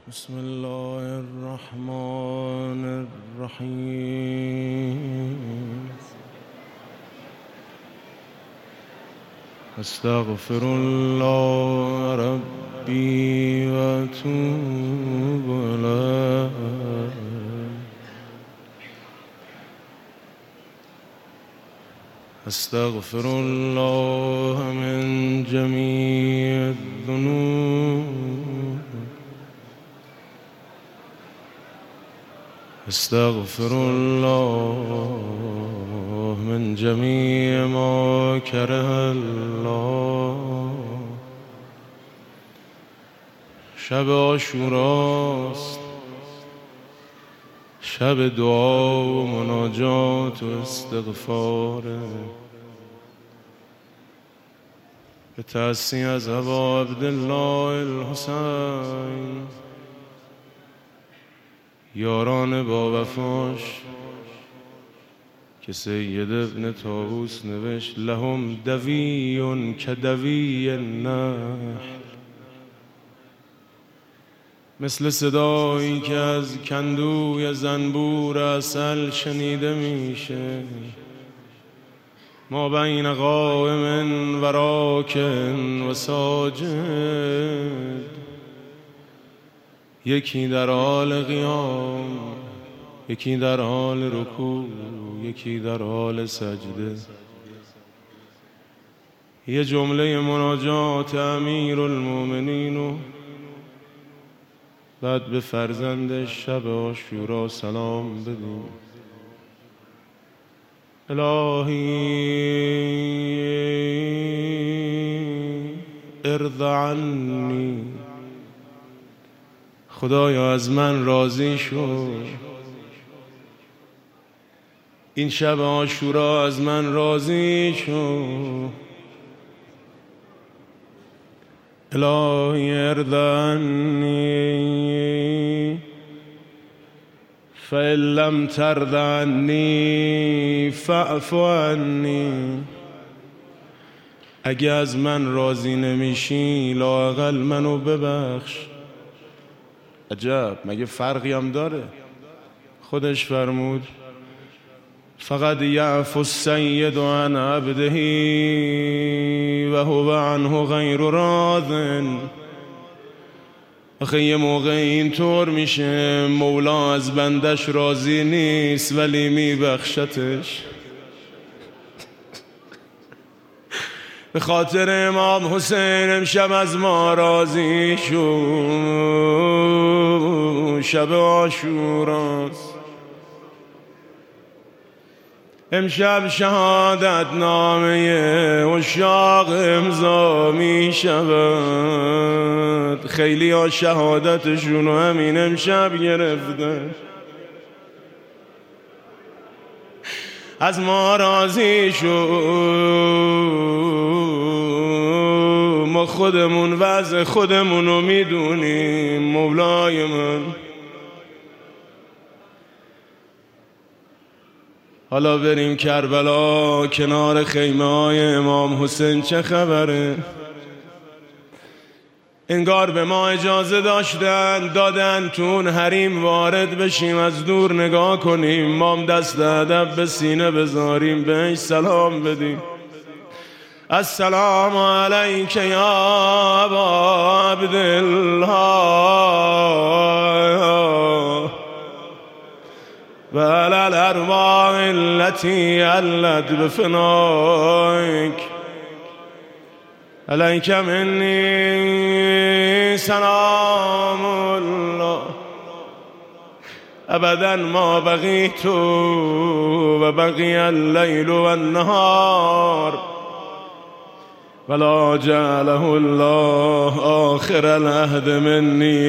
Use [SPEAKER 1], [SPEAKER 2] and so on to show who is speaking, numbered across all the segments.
[SPEAKER 1] بسم الله الرحمن الرحیم. استغفر الله ربی و اتوب الیه. استغفر الله من جمیع الذنوب. استغفر الله من جمیع ما کره الله. شب عاشوراست، شب دعا و مناجات و استغفاره. به تأسی از ابا عبدالله الحسین، یاران با وفاش که سید ابن طاووس نوشت لهم دوی کدوی النحل، مثل صدایی که از کندوی زنبور عسل شنیده میشه. ما بین قائم و راکن و ساجد، یکی در حال قیام، یکی در حال رکوع، یکی در حال سجده. یه جمله مناجات امیرالمومنین و بعد به فرزندش شب عاشورا سلام بدیم. الهی ارض عنی، خدایا از من راضی شو. این شب عاشورا از من راضی شو. الهی ارض عنی فإن لم ترض عنی فاعف عنی. اگه از من راضی نمیشی لااقل منو ببخش. عجب، مگه فرقی هم داره؟ خودش فرمود فقط یعفو السید عن عبده و هو عنه غیر راض. آخه یه موقع اینطور میشه مولا از بندش راضی نیست ولی میبخشتش. به خاطر امام حسین امشب از ما راضی شو. شب عاشوراست، امشب شهادت نامه عشاق امضا می شود. خیلی ها شهادتشون رو همین امشب گرفتن. از ما راضی شو، ما خودمون وضع خودمون رو میدونیم. مولای من، حالا بریم کربلا کنار خیمه های امام حسین. چه خبره؟ انگار به ما اجازه دادن تو اون حریم وارد بشیم، از دور نگاه کنیم، مام دست ادب به سینه بذاریم، بهش سلام بدیم. السلام علیک یا ابا عبدالله و علی الارواح التي علت بفنائک. علیک منی سلام الله ابدا ما بقیت و بقی اللیل و النهار ولا جعله الله آخر العهد منی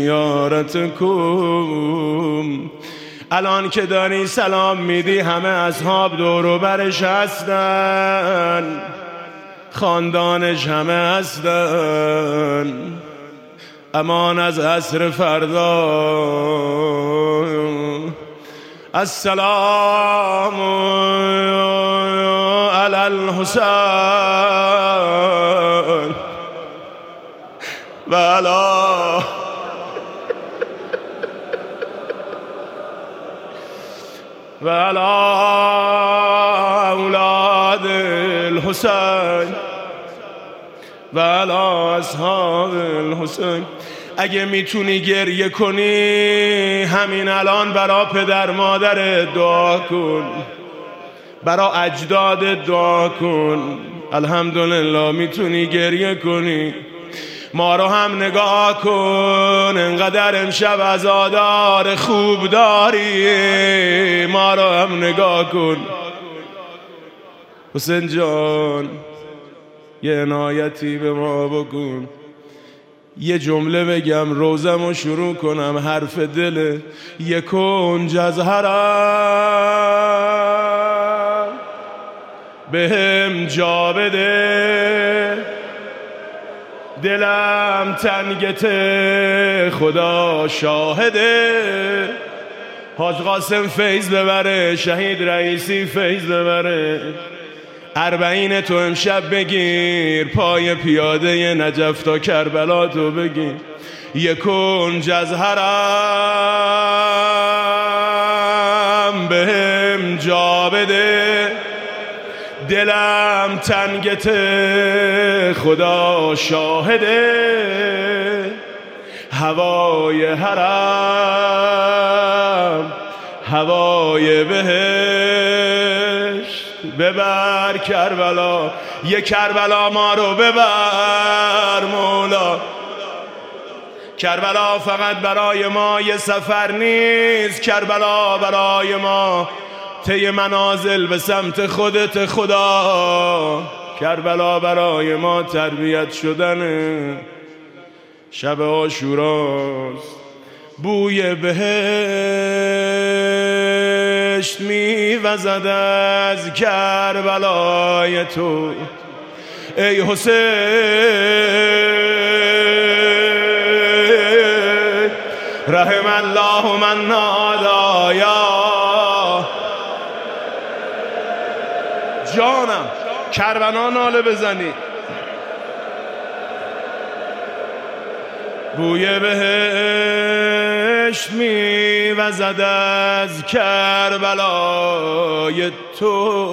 [SPEAKER 1] لزیارتکم. الان که داری سلام میدی همه اصحاب دور و برش هستن، خاندانش همه هستن. امان از عصر فردا. السلام علی الحسین و علی و علی اولاد الحسین و علی اصحاب الحسین. اگه میتونی گریه کنی همین الان برا پدر مادر دعا کن، برا اجداد دعا کن. الحمدلله میتونی گریه کنی. ما رو هم نگاه کن، انقدر امشب عزادار خوب داری، ما رو هم نگاه کن. حسین جان یه عنایتی به ما بکن، یه جمله بگم روزمو شروع کنم. حرف دل یه کنج از حرم بهم جا بده، دلم تنگته خدا شاهده. حاج قاسم فیض ببره، شهید رئیسی فیض ببره. 40 تو امشب بگیر، پای پیاده نجف تا کربلا تو بگیر. یه کنج از حرم بهم جا بده، دلم تنگته خدا شاهده. هوای حرم هوای بهشت، ببر کربلا، یه کربلا ما رو ببر مولا. کربلا فقط برای ما یه سفر نیست، کربلا برای ما طی منازل به سمت خودت خدا. کربلا برای ما تربیت شدنه، شب عاشوراست، بوی بهشت میوزد از کربلای تو. ای حسین رحم الله من نادایا. جانم کربلا ناله بزنی، بوی بهشت میوزد از کربلای تو.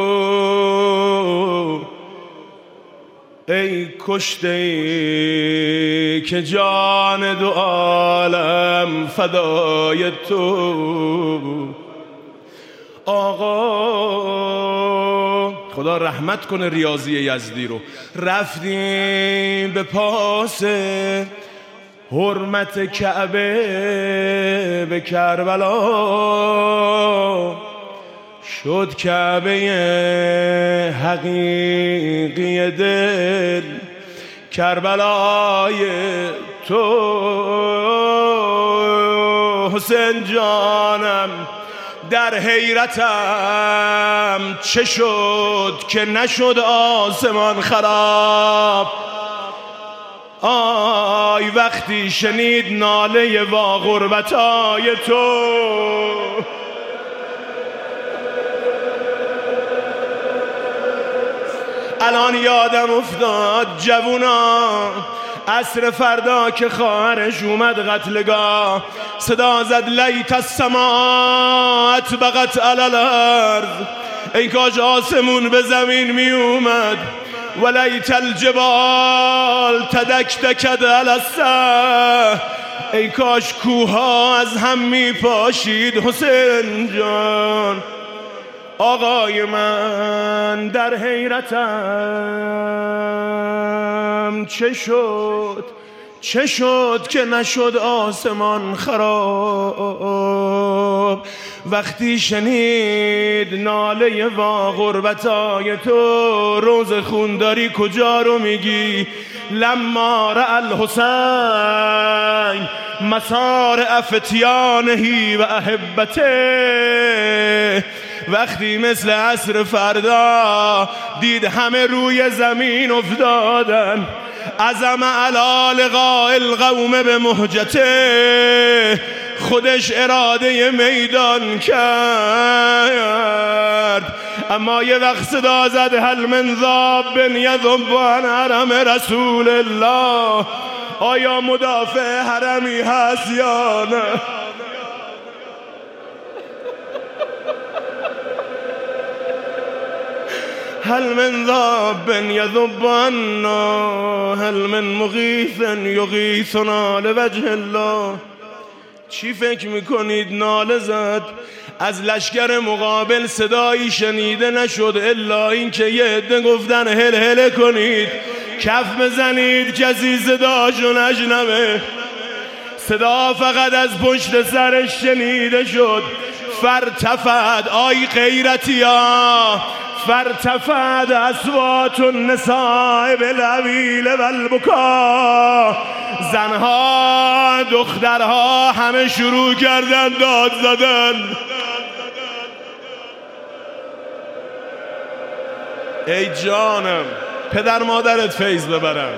[SPEAKER 1] ای کشته ای که جان دو عالم فدای تو. آقا خدا رحمت کنه ریاضی یزدی رو. رفتیم به پاس حرمت کعبه به کربلا، شد کعبه حقیقی دل کربلای تو. حسین جانم در حیرتم چه شد که نشد آسمان خراب. آی وقتی شنید ناله وا غربتای تو. الان یادم افتاد جوونا، عصر فردا که خواهرش اومد قتلگاه، صدا زد لیت السماء بقت علی الارض. ای کاش آسمون به زمین می اومد. ولیت الجبال تدکدکد علی السهل. ای کاش کوها از هم می پاشید. حسین جان آقای من در حیرتم چه شد که نشد آسمان خراب. وقتی شنید ناله وا غربتای تو. روز خونداری کجا رو میگی؟ لما رأى الحسین مسارع فتیانه و احبته. وقتی مثل عصر فردا دید همه روی زمین افتادن، عزم علی لقاء القوم به مهجته. خودش اراده میدان کرد، اما یه وقت صدا زد هل من ذاب یذب عن حرم رسول الله. آیا مدافع حرمی هست یا نه؟ هل من ذاب یذب عنا هل من مغیث یغیثنا لوجه الله. چی فکر میکنید ناله زد؟ از لشکر مقابل صدایی شنیده نشد الا این که یه عده گفتن هل هل کنید، کف بزنید کسی صداشو نشنوه. صدا فقط از پشت سرش شنیده شد. فرتفد آی غیرتیا، فرتفد اصوات النساء بالعویل والبکا. زنها دخترها همه شروع کردن داد زدن. ای جانم پدر مادرت فیض ببرن.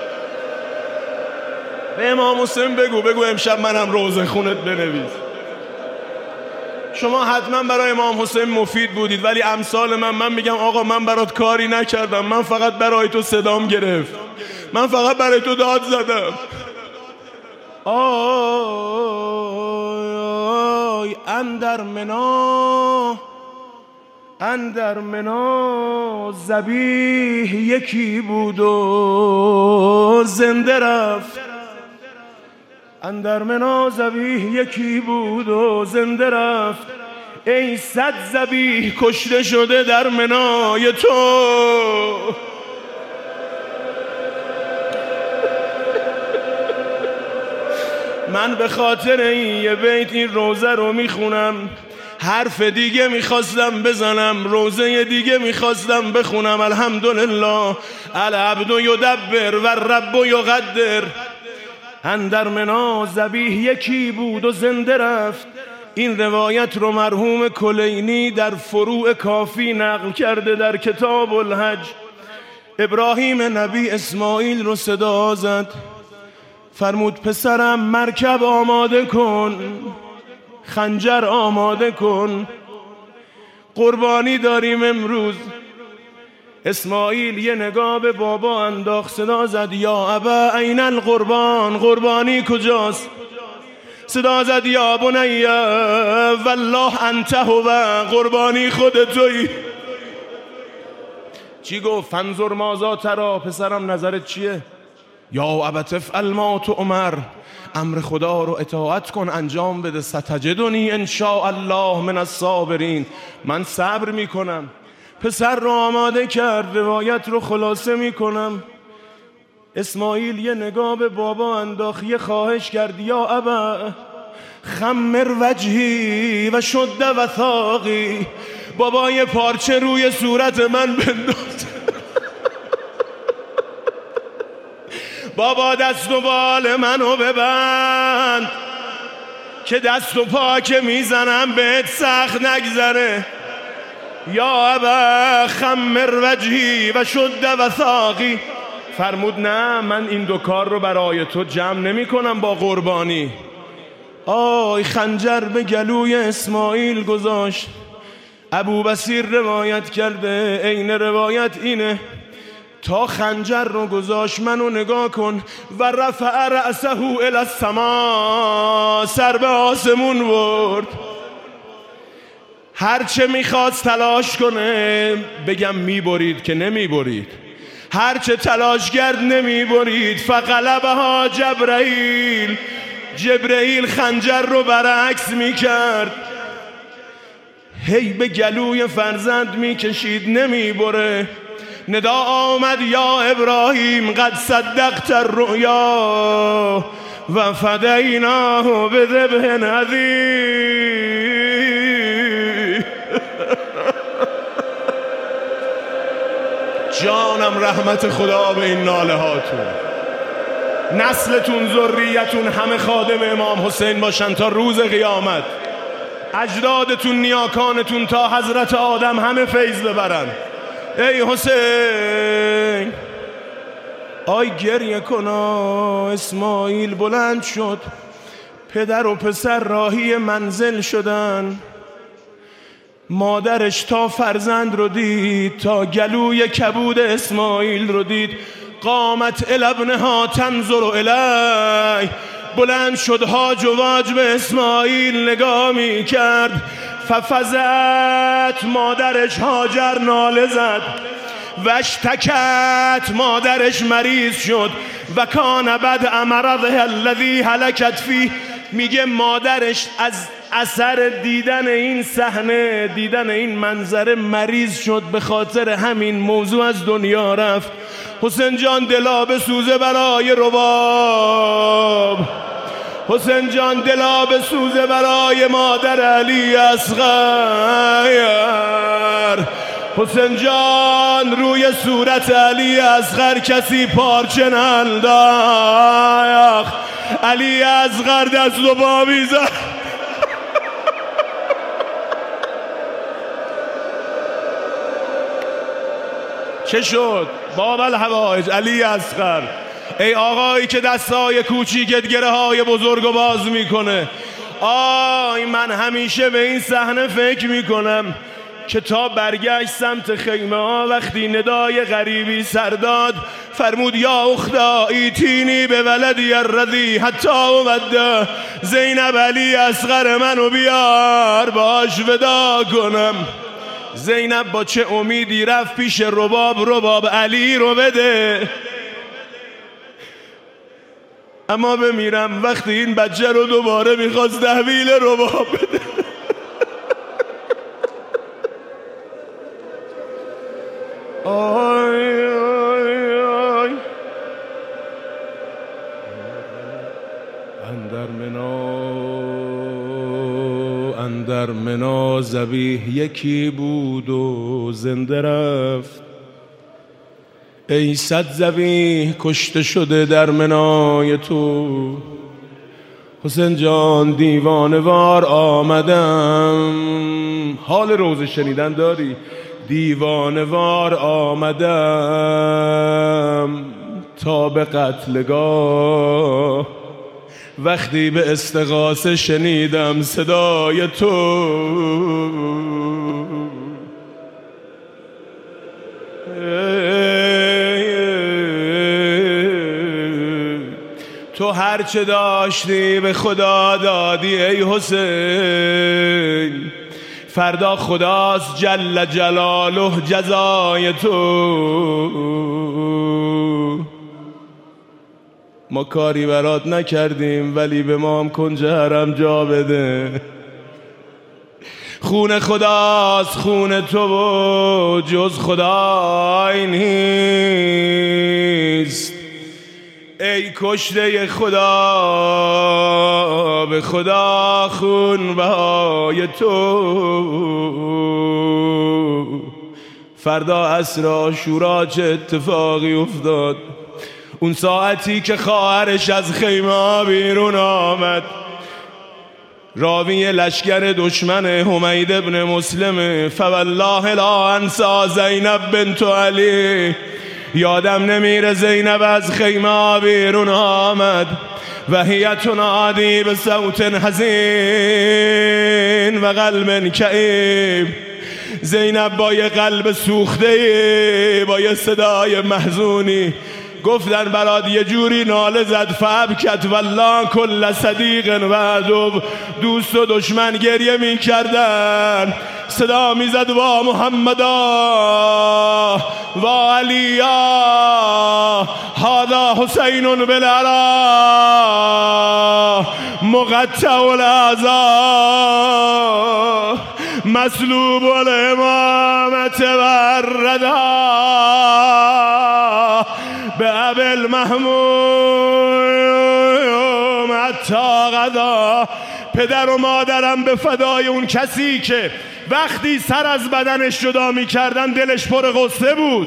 [SPEAKER 1] به امام حسین بگو امشب منم روزه خونت بنویس. شما حتما برای امام حسین مفید بودید، ولی امثال من میگم آقا من برات کاری نکردم، من فقط برای تو صدام گرفت، من فقط برای تو داد زدم. آی اندر منا ذبیح یکی بود و زنده رفت. اندر منا ذبیح یکی بود و زنده رفت. ای صد ذبیح کشته شده در منای تو. من به خاطر این یه بیت این روزه رو میخونم. حرف دیگه میخواستم بزنم، روزه دیگه میخواستم بخونم. الحمدلله العبد یدبر و الرب یقدر. اندر منا ذبیح یکی بود و زنده رفت. این روایت رو مرحوم کلینی در فروع کافی نقل کرده در کتاب الحج. ابراهیم نبی اسماعیل رو صدا زد، فرمود پسرم مرکب آماده کن، خنجر آماده کن، قربانی داریم امروز. اسماعیل یه نگاه به بابا انداخت، صدا زد یا ابا این القربان، قربانی کجاست؟ صدا زد یا بنی والله انت هو، قربانی خود تویی. چی گفت؟ فانظر ماذا تری، پسرم نظرت چیه؟ یا ابت افعل ما تؤمر، امر خدا رو اطاعت کن انجام بده. ستجدنی ان شاء الله من الصابرین، من صبر میکنم. پسر رو آماده کرد، روایت رو خلاصه میکنم. اسماعیل یه نگاه به بابا انداخت، یه خواهش کرد یا ابا خمر وجهی و شد وثاقی، بابا یه پارچه روی صورت من بنداز. بابا دست و بال منو ببند که دست و پا که میزنم بهت سخت نگذره. یا ابا خمر وجهی و شد وثاقی. فرمود نه من این دو کار رو برای تو جمع نمی کنم با قربانی. آی خنجر به گلوی اسماعیل گذاشت. ابو بصیر روایت کرده، عین روایت اینه، تا خنجر رو گذاشت منو نگاه کن و رفع رأسه الی السما، سر به آسمون برد. هرچه میخواست تلاش کنه بگم میبرید که نمیبرید، هرچه تلاش کرد نمیبرید. فغلبها جبرائیل، جبرائیل خنجر رو برعکس میکرد، هی به گلوی فرزند میکشید نمیبره. ندا آمد یا ابراهیم قد صدقت الرؤیا و فدیناه بذبح عظیم. جانم رحمت خدا به این ناله هاتون. نسلتون ذریتون همه خادم امام حسین باشن تا روز قیامت. اجدادتون نیاکانتون تا حضرت آدم همه فیض ببرن. ای حسین آی گریه کنا. اسماعیل بلند شد، پدر و پسر راهی منزل شدن. مادرش تا فرزند رو دید، تا گلوی کبود اسماعیل رو دید. قامت الی ابنها تنظر الیه، بلند شد هاج و واج به اسماعیل نگاه می کرد. ففزعت، مادرش هاجر ناله زد. واشتکت، مادرش مریض شد. و کان بد امرضه الذی هلکت فیه، میگه مادرش از اثر دیدن این صحنه، دیدن این منظره مریض شد، به خاطر همین موضوع از دنیا رفت. حسین جان دلا بسوزه برای رباب، حسین جان دلا بسوزه برای مادر علی اصغر. حسین جان روی صورت علی اصغر کسی پارچه ننداخت. علی اصغر دست و پا میزد. چه شد؟ باب الحوائج علی اصغر، ای آقایی که دستای کوچیکت گره های بزرگو باز میکنه. آی من همیشه به این صحنه فکر میکنم که تا برگشت سمت خیمه ها، وقتی ندای غریبی سر داد، فرمود یا اختا ایتینی به ولدی الرضی حتی اومده، زینب علی اصغر منو بیار باش ودا کنم. زینب با چه امیدی رفت پیش رباب، رباب علی رو بده. اما بمیرم وقتی این بچه رو دوباره میخواست تحویل رباب بده. آی آی آی اندر منا ذبیح یکی بود و زنده رفت. ای صد ذبیح کشته شده در منای تو. حسین جان دیوانه وار آمدم، حال روزه شنیدن داری؟ دیوانه وار آمدم تا به قتلگاه، وقتی به استغاثه شنیدم صدای تو هرچه داشتی به خدا دادی ای حسین، فردا خداست جل جلاله جزای تو. ما کاری برات نکردیم ولی به ما هم کنج حرم جا بده. خون خداست خون تو و جز خدای نیست. ای کشته خدا به خدا خون بهای تو. فردا عصر عاشورا چه اتفاقی افتاد؟ اون ساعتی که خواهرش از خیمه بیرون آمد، راوی لشکر دشمن حمید ابن مسلم، فوالله لا انسا زینب بنت علی، یادم نمیره زینب از خیمه بیرون آمد و هی تنادی به صوت حزین و قلب کئیب. زینب با یه قلب سوخته، با یه صدای محزونی گفتن برات یه جوری ناله زد، فابکت والله کل صدیق و عدو، دوست و دشمن گریه می کردن، صدا می زد وا محمدا و علیا هذا حسین بالعرا مقطع الاعضاء مسلوب الامامت والردا به ابل محموم حتی غدا. پدر و مادرم به فدای اون کسی که وقتی سر از بدنش جدا می کردن دلش پر غصه بود.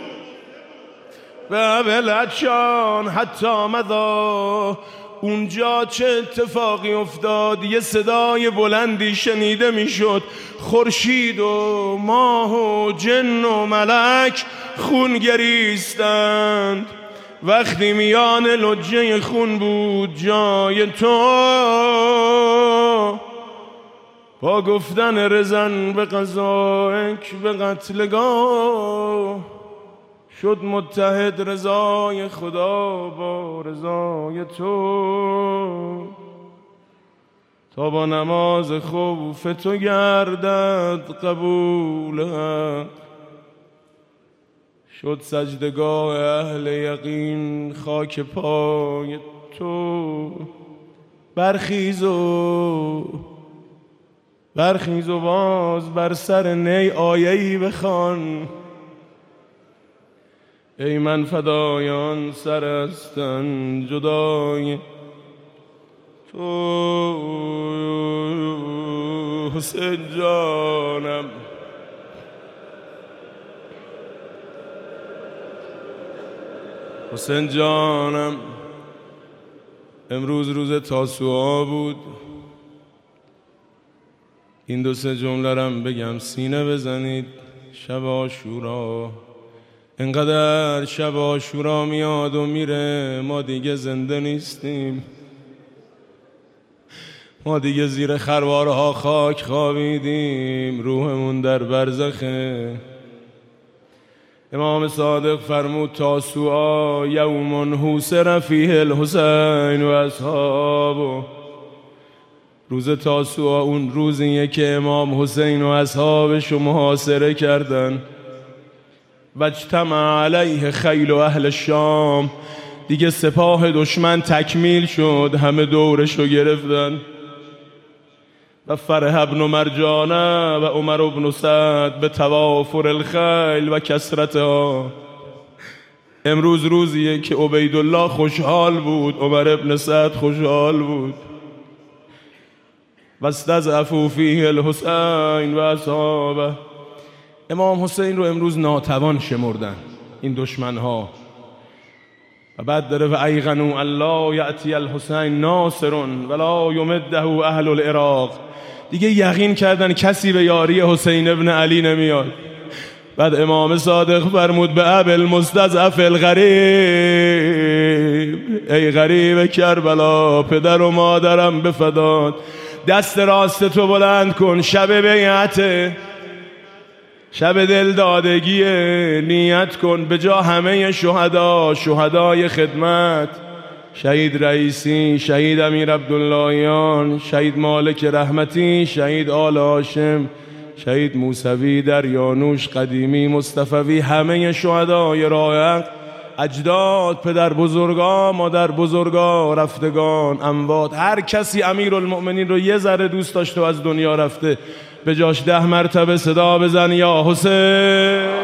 [SPEAKER 1] به ابل حجان حتی مضا. اونجا چه اتفاقی افتاد؟ یه صدای بلندی شنیده میشد، خورشید و ماه و جن و ملک خون گریستند. وقتی میان لجه خون بود جای تو، با گفتن رزن به قضایک به قتلگاه، شد متحد رضای خدا با رضای تو، تا با نماز خوف تو گردد قبول حق. شد سجدگاه اهل یقین خاک پای تو. برخیز و باز بر سر نی آیه‌ای بخوان. ای من فدایان سر هستن جدای تو. حسین جانم حسین جانم امروز روز تاسوعا بود. این دو سه جمله رم بگم سینه بزنید. شب عاشورا، انقدر شب عاشورا میاد و میره، ما دیگه زنده نیستیم. ما دیگه زیر خروارها خاک خوابیدیم، روحمون در برزخه. امام صادق فرمود تاسوعا یوم حوسر فیه الحسین و اصحابه. روز تاسوعا اون روزیه که امام حسین و اصحابش رو محاصره کردن. و اجتمع علیه خیل و اهل شام. دیگه سپاه دشمن تکمیل شد، همه دورش رو گرفتن. و فرح ابن مرجانه و عمر ابن سعد به توافر الخیل و کثرتها. امروز روزیه که عبیدالله خوشحال بود، عمر ابن سعد خوشحال بود. و استضعفوا فیه الحسین و اصحابه. امام حسین رو امروز ناتوان شمردن این دشمنها. و بعد داره و ایقنوا الله یأتی الحسین ناصر ولا یمده اهل العراق. دیگه یقین کردن کسی به یاری حسین ابن علی نمیاد. بعد امام صادق فرمود به ابی المستضعف الغریب، ای غریب کربلا، پدر و مادرم به فدات. دست راست تو بلند کن، شب بیعته، شب دلدادگیه. نیت کن به جا همه شهدا، شهدای خدمت، شهید رئیسی، شهید امیر عبداللهیان، شهید مالک رحمتی، شهید آل هاشم، شهید موسوی، دریانوش، قدیمی، مصطفوی، همه شهدای راه، اجداد، پدر بزرگا، مادر بزرگا، رفتگان، اموات. هر کسی امیرالمؤمنین رو یه ذره دوست داشته و از دنیا رفته، به جاش 10 مرتبه صدا بزن یا حسین.